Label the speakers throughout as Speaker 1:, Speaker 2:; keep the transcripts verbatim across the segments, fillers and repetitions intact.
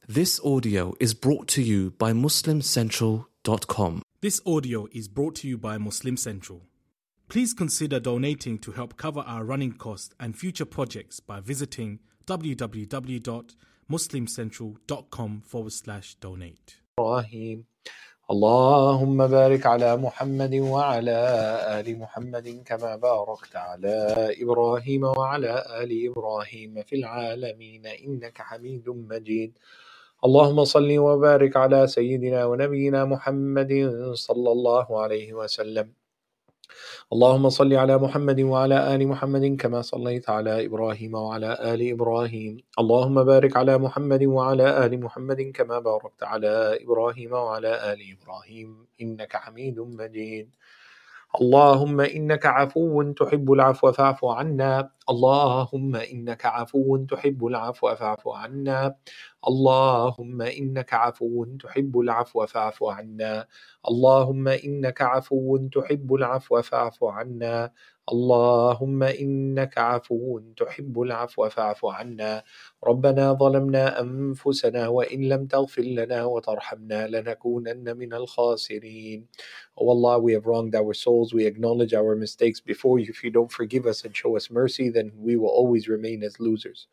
Speaker 1: This audio is brought to you by muslim central dot com.
Speaker 2: This audio is brought to you by Muslim Central. Please consider donating to help cover our running costs and future projects by visiting www.muslimcentral.com forward slash donate.
Speaker 3: إبراهيم اللهم بارك على محمد وعلى آل محمد كما باركت على إبراهيم وعلى آل إبراهيم في العالمين إنك حميد مجيد. اللهم صل وبارك على سيدنا ونبينا محمد صلى الله عليه وسلم. اللهم صل على محمد وعلى آل محمد كما صليت على إبراهيم وعلى آل إبراهيم. اللهم بارك على محمد وعلى آل محمد كما باركت على إبراهيم وعلى آل إبراهيم إنك حميد مجيد. اللهم إنك عفو تحب العفو فاعف عنا. اللهم إنك عفو تحب العفو فاعف عنا. اللهم إنك عفو تحب العفو فاعف عنا. اللهم إنك عفو تحب العفو فاعف عنا. اللهم إنك عفو تحب العفو فاعف عنا. ربنا ظلمنا أنفسنا وإن لم تغفر لنا وترحمنا لنكونن من الخاسرين. Oh Allah, we have wronged our souls. We acknowledge our mistakes before you. If you don't forgive us and show us mercy, then we will always remain as losers.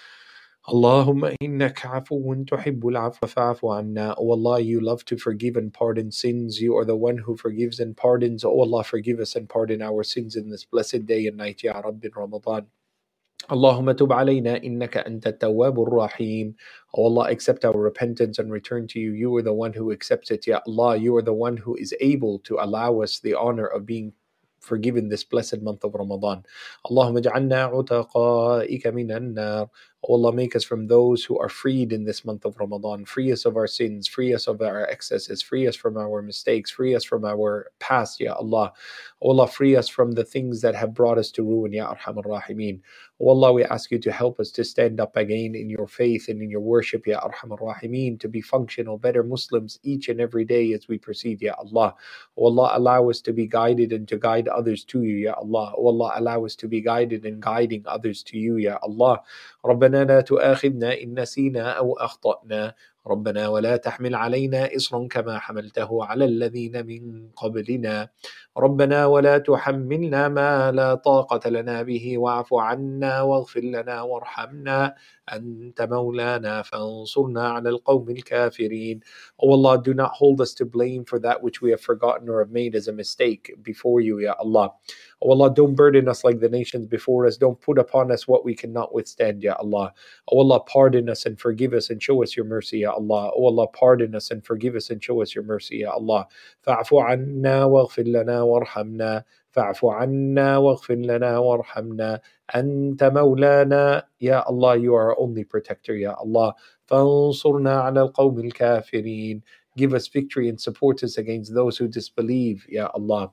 Speaker 3: Allahumma innaka afuwun tuhibbul afwa fa'fu anna. Oh Allah, you love to forgive and pardon sins. You are the one who forgives and pardons. Oh Allah, forgive us and pardon our sins in this blessed day and night, Ya Rabbi Ramadan. Allahumma tub alayna innaka anta tawwabur rahim. Oh Allah, accept our repentance and return to you. You are the one who accepts it, Ya Allah. You are the one who is able to allow us the honor of being forgiven this blessed month of Ramadan. Allahumma ja'alna utaqa'ika minan nar. Oh Allah, make us from those who are freed in this month of Ramadan. Free us of our sins, free us of our excesses, free us from our mistakes, free us from our past, Ya Allah. Oh Allah, free us from the things that have brought us to ruin, Ya Arhamar Rahimeen. Oh Allah, we ask you to help us to stand up again in your faith and in your worship, Ya Arhamar Rahimeen, to be functional, better Muslims each and every day as we proceed, Ya Allah. Oh Allah, allow us to be guided and to guide others to you, Ya Allah. Oh Allah, allow us to be guided and guiding others to you, Ya Allah. ربنا لا تؤاخذنا إن نسينا أو أخطأنا. ربنا ولا تحمل علينا إصرا كما حملته على الذين من قبلنا. ربنا ولا تحملنا ما لا طاقة لنا به واعف عنا واغفر لنا وارحمنا أنت مولانا فانصرنا على القوم الكافرين. Oh Allah, do not hold us to blame for that which we have forgotten or have made as a mistake before you, Ya Allah. Oh Allah, don't burden us like the nations before us. Don't put upon us what we cannot withstand, Ya Allah. Oh Allah, pardon us and forgive us and show us your mercy, Ya Allah. Oh Allah, pardon us and forgive us and show us your mercy, Ya Allah. فاعف عنا واغفر لنا وارحمنا. فاعف عنا واغفر لنا وارحمنا أنت مولانا. Ya Allah, you are our only protector, Ya Allah. فانصرنا على القوم الكافرين. Give us victory and support us against those who disbelieve, Ya Allah.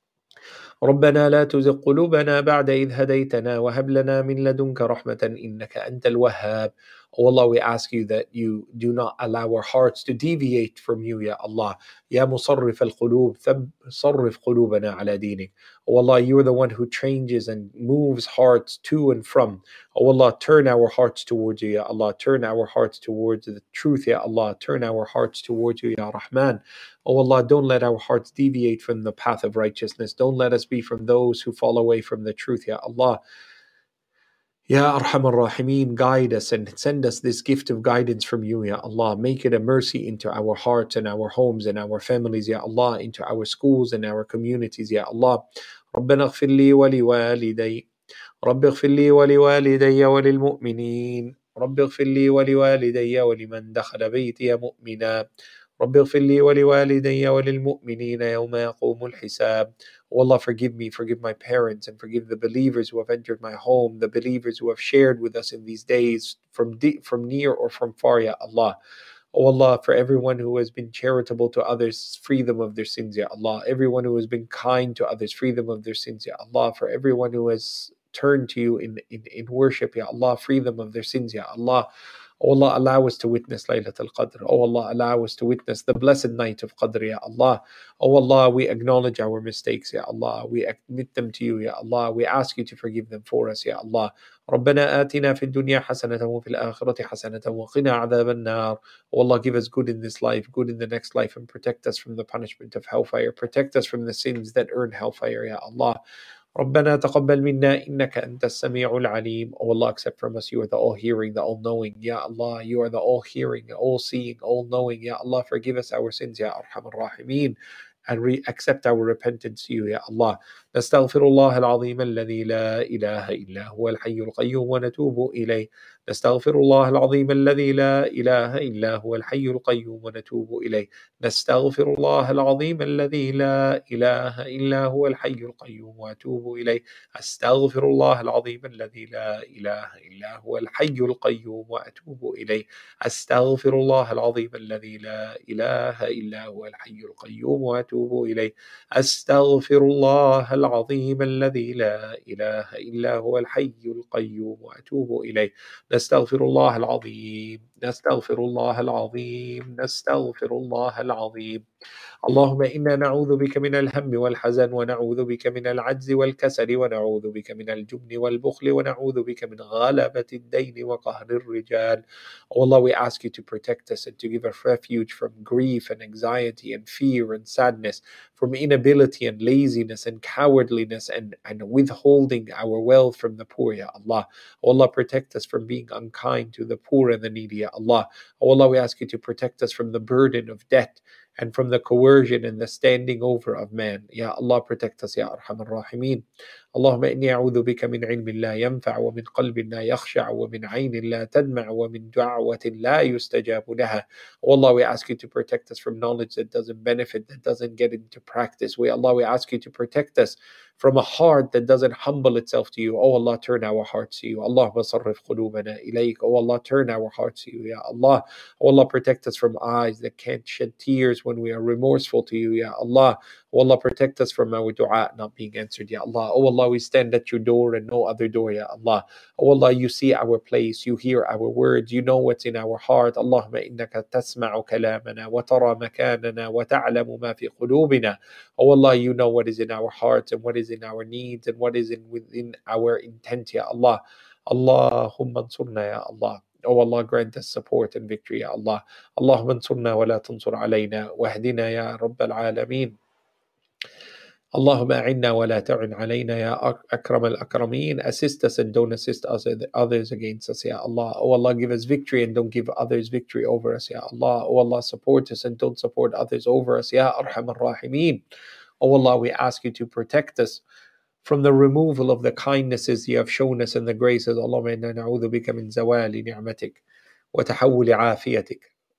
Speaker 3: ربنا لا تزغ قلوبنا بعد إذ هديتنا وهب لنا من لدنك رحمة إنك أنت الوهاب. Oh Allah, we ask you that you do not allow our hearts to deviate from you, Ya Allah. Ya مصرف القلوب صرف قلوبنا على دينك. Oh Allah, you are the one who changes and moves hearts to and from. Oh Allah, turn our hearts towards you, Ya Allah. Turn our hearts towards the truth, Ya Allah. Turn our hearts towards you, Ya Rahman. Oh Allah, don't let our hearts deviate from the path of righteousness. Don't let us be from those who fall away from the truth, Ya Allah. Ya Arhamar Rahimeen, guide us and send us this gift of guidance from you, Ya Allah. Make it a mercy into our hearts and our homes and our families, Ya Allah, into our schools and our communities, Ya Allah. ربنا اغفر لي ولوالدي رب اغفر لي ولوالدي وللمؤمنين رب اغفر لي ولوالدي ولمن دخل بيتي مؤمنا رب اغفر لي ولوالدي وللمؤمنين يوم يقوم الحساب. Oh Allah, forgive me, forgive my parents, and forgive the believers who have entered my home, the believers who have shared with us in these days, from de- from near or from far, Ya Allah. Oh Allah, for everyone who has been charitable to others, free them of their sins, Ya Allah. Everyone who has been kind to others, free them of their sins, Ya Allah. For everyone who has turned to you in, in, in worship, Ya Allah, free them of their sins, Ya Allah. Oh Allah, allow us to witness Laylatul Qadr. Oh Allah, allow us to witness the blessed night of Qadr, Ya Allah. Oh Allah, we acknowledge our mistakes, Ya Allah. We admit them to you, Ya Allah. We ask you to forgive them for us, Ya Allah. ربنا آتنا في الدنيا حسنة وفي الآخرة حسنة وقنا عذاب النار. Oh Allah, give us good in this life, good in the next life, and protect us from the punishment of hellfire. Protect us from the sins that earn hellfire, Ya Allah. ربنا تقبل منا إنك أنت السميع العليم. Oh Allah, accept from us, you are the all-hearing, the all-knowing. Ya Allah, you are the all-hearing, all-seeing, all-knowing. Ya Allah, forgive us our sins, Ya Arhamar Rahimeen, and re- accept our repentance to you, Ya Allah. نستغفر الله العظيم الذي لا إله إلا هو الحي القيوم ونتوب إليه. نستغفر الله العظيم الذي لا إله إلا هو الحي القيوم ونتوب إليه. نستغفر الله العظيم الذي لا إله إلا هو الحي القيوم وأتوب إليه. أستغفر الله العظيم الذي لا إله إلا هو الحي القيوم وأتوب إليه. أستغفر الله العظيم الذي لا إله إلا هو الحي القيوم وأتوب إليه. أستغفر الله العظيم الذي لا إله إلا هو الحي القيوم وأتوب إليه. نستغفر الله العظيم نستغفر الله العظيم نستغفر الله العظيم. اللهم إنا نعوذ بك من الهم والحزن ونعوذ بك من العجز والكسل ونعوذ بك من الجبن والبخل ونعوذ بك من غلبة الدين وقهر الرجال. Oh Allah, we ask you to protect us and to give us refuge from grief and anxiety and fear and sadness, from inability and laziness and cowardliness and, and withholding our wealth from the poor, Ya Allah. Oh Allah, protect us from being unkind to the poor and the needy, Ya Allah. Oh Allah, we ask you to protect us from the burden of debt and from the coercion and the standing over of man. Ya Allah, protect us, Ya Arhamar Rahimeen. اللهم إني أعوذ بك من علم لا ينفع ومن قلب لا يخشع ومن عين لا تدمع ومن دعوة لا يستجاب لها. Oh Allah, we ask you to protect us from knowledge that doesn't benefit, that doesn't get into practice. We Allah, we ask you to protect us from a heart that doesn't humble itself to you. Oh Allah, turn our hearts to you. Allahumma sarrif qulubana ilayk. Oh Allah, turn our hearts to you, Ya Allah. Oh Allah, protect us from eyes that can't shed tears when we are remorseful to you, Ya Allah. Oh Allah, protect us from our dua not being answered, Ya Allah. Oh Allah, we stand at your door and no other door, Ya Allah. Oh Allah, you see our place, you hear our words, you know what's in our heart. Allahumma innaka tasma'u kalamana wa tara makanana wa ta'lamu ma fi qulubina. Oh Allah, you know what is in our hearts and what is in our needs and what is in within our intent, Ya Allah. Allahumma ansurna, Ya Allah. Oh Allah, grant us support and victory, Ya Allah. Allahumma ansurna wa la tansur alayna wahdina ya Rabbal Alameen. Allahumma a'inna wa la ta'in alayna ya Akram al-Akrameen. Assist us and don't assist others against us, Ya Allah. Oh Allah, give us victory and don't give others victory over us, Ya Allah. Oh Allah, support us and don't support others over us, Ya Arhamar Rahimeen. Oh Allah, we ask you to protect us from the removal of the kindnesses you have shown us and the graces. Allahumma inna na'udhu bika min zawali ni'matik wa tahawuli afiyatik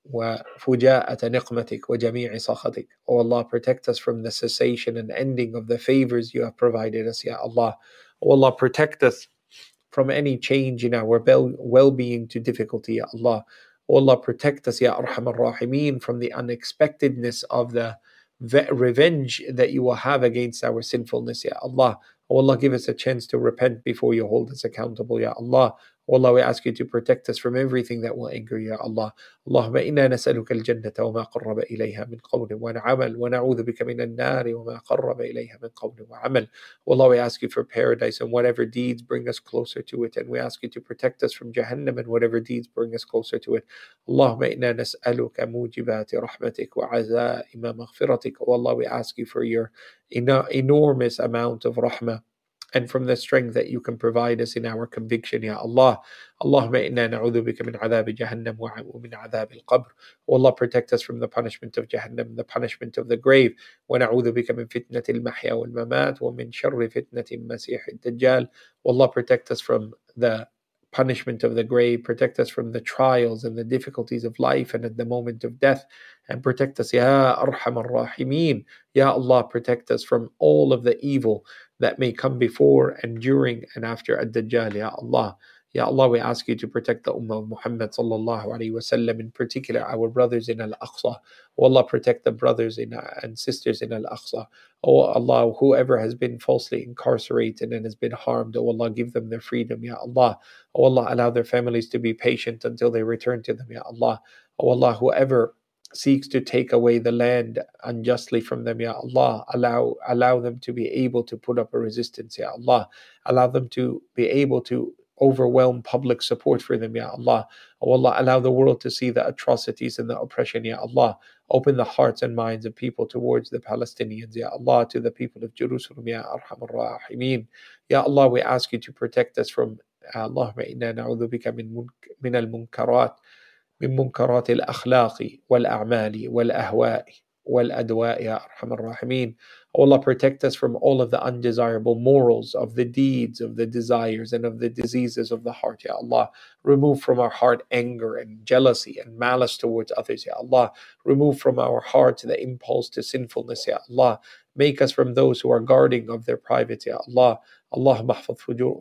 Speaker 3: وفجاءة نقمتك وجميع سخطك. Oh Allah, protect us from the cessation and ending of the favors you have provided us, Ya Allah. Oh Allah, protect us from any change in our well-being to difficulty, Ya Allah. Oh Allah, protect us, Ya Arhamar Rahimeen, from the unexpectedness of the revenge that you will have against our sinfulness, Ya Allah. Oh Allah, give us a chance to repent before you hold us accountable, Ya Allah. Oh Allah, we ask you to protect us from everything that will anger you, Ya Allah. Allahumma inna nas'aluka al-jannata wa ma qarraba ilayha min qawlin wa 'amal wa na'udhu bika min an-nari wa ma qarraba ilayha min qawlin wa 'amal. Oh Allah, we ask you for paradise and whatever deeds bring us closer to it, and we ask you to protect us from Jahannam and whatever deeds bring us closer to it. Allahumma inna nas'aluka mujibati rahmatik wa 'azaima maghfiratik. Oh Allah, we ask you for your enormous amount of rahmah and from the strength that you can provide us in our conviction, Ya Allah. Allahumma inna na'udhu bika min adhab Jahannam wa min adhab al-qabr. Oh Allah, protect us from the punishment of Jahannam, the punishment of the grave. Wa na'udhu bika min fitnati al-mahya wal-mamat wa min sharri fitnati al-masih al-dajjal. Oh Allah, protect us from the punishment of the grave, protect us from the trials and the difficulties of life and at the moment of death, and protect us, Ya Arhamar Rahimeen. Ya Allah, protect us from all of the evil that may come before and during and after Ad-Dajjal, Ya Allah. Ya Allah, we ask you to protect the Ummah of Muhammad sallallahu alaihi wasallam, in particular our brothers in Al-Aqsa. Oh Allah, protect the brothers in, and sisters in Al-Aqsa. Oh Allah, whoever has been falsely incarcerated and has been harmed, oh Allah, give them their freedom, Ya Allah. Oh Allah, allow their families to be patient until they return to them, Ya Allah. Oh Allah, whoever seeks to take away the land unjustly from them, Ya Allah, allow allow them to be able to put up a resistance, Ya Allah. Allow them to be able to overwhelm public support for them, Ya Allah. Oh Allah, allow the world to see the atrocities and the oppression, Ya Allah. Open the hearts and minds of people towards the Palestinians, Ya Allah, to the people of Jerusalem, Ya Arhamar Rahimeen. Ya Allah, we ask you to protect us from Allahumma inna na'udhu bika min min al-munkarat من منكرات الأخلاق والأعمال والأهواء والأدواء يا أرحم الراحمين. Oh Allah, protect us from all of the undesirable morals of the deeds, of the desires, and of the diseases of the heart, Ya Allah. Remove from our heart anger and jealousy and malice towards others, Ya Allah. Remove from our heart the impulse to sinfulness, Ya Allah. Make us from those who are guarding of their private, Ya Allah. اللهم احفظ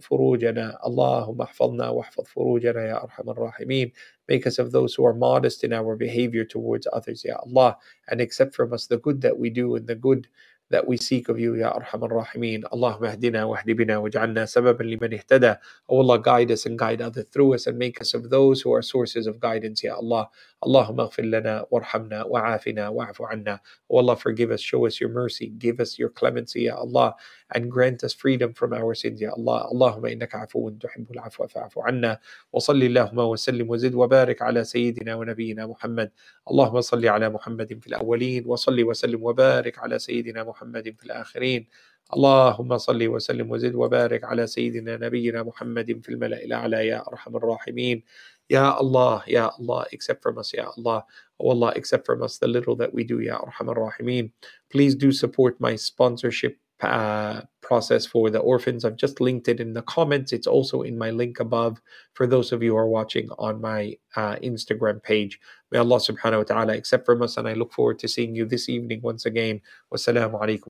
Speaker 3: فروجنا اللهم احفظنا واحفظ فروجنا يا أرحم الراحمين. Make us of those who are modest in our behavior towards others, Ya Allah, and accept from us the good that we do and the good that we seek of you, Ya Arham Ar-Rahimeen. Allahumma ahdina wa ahdi bina waj'alna sababan liman ihtada. Oh Allah, guide us and guide others through us and make us of those who are sources of guidance, Ya Allah. Allahumma aghfir lana warhamna wa'afina wa'afu anna. Oh Allah, forgive us, show us your mercy, give us your clemency, Ya Allah, and grant us freedom from our sins, Ya Allah. Allahumma innaka afuwun tuhibbul afwa fa'afu anna. Wa salli Allahumma wa sallim wa zid wa barik ala sayyidina wa nabiyyina Muhammad. اللهم صل على محمد في الأولين وصل وسلم وبارك على سيدنا محمد في الآخرين. اللهم صل وسلم وزد وبارك على سيدنا نبينا محمد في الملأ الأعلى يا أرحم الراحمين. Ya Allah, Ya Allah, accept from us, Ya Allah. Oh Allah, accept from us the little that we do, Ya Arhamar Rahimeen. Please do support my sponsorship uh, process for the orphans. I've just linked it in the comments. It's also in my link above for those of you who are watching on my uh, Instagram page. May Allah subhanahu wa ta'ala accept from us, and I look forward to seeing you this evening once again. Wassalamu alaikum.